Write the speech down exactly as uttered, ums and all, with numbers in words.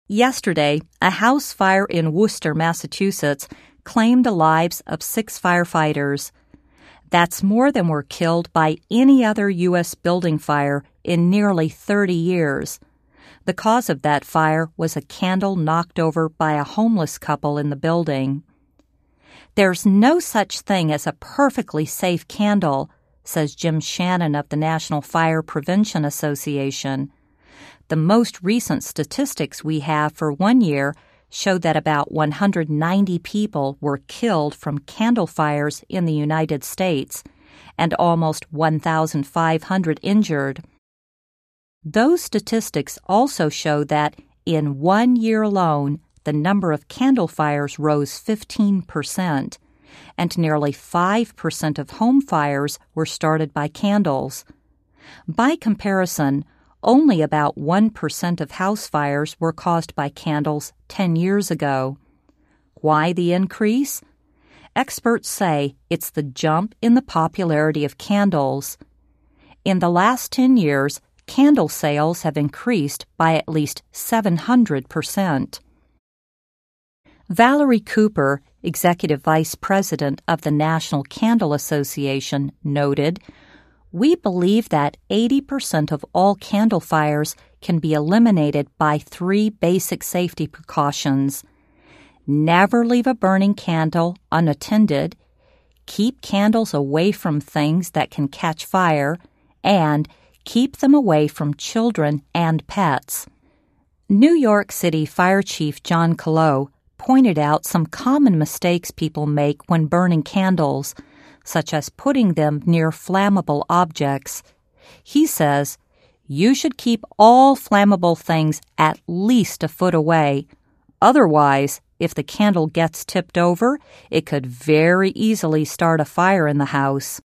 Yesterday, a house fire in Worcester, Massachusetts, claimed the lives of six firefighters. That's more than were killed by any other U S building fire in nearly thirty years. The cause of that fire was a candle knocked over by a homeless couple in the building. There's no such thing as a perfectly safe candle, says Jim Shannon of the National Fire Prevention Association. The most recent statistics we have for one year show that about one hundred ninety people were killed from candle fires in the United States and almost one thousand five hundred injured. Those statistics also show that in one year alone, the number of candle fires rose fifteen percent, and nearly five percent of home fires were started by candles. By comparison, only about one percent of house fires were caused by candles ten years ago. Why the increase? Experts say it's the jump in the popularity of candles. In the last ten years, candle sales have increased by at least seven hundred percent. Valerie Cooper, Executive Vice President of the National Candle Association, noted, "We believe that eighty percent of all candle fires can be eliminated by three basic safety precautions. Never leave a burning candle unattended, keep candles away from things that can catch fire, and keep them away from children and pets." New York City Fire Chief John Kalo pointed out some common mistakes people make when burning candles, such as putting them near flammable objects. He says, "You should keep all flammable things at least a foot away. Otherwise, if the candle gets tipped over, it could very easily start a fire in the house."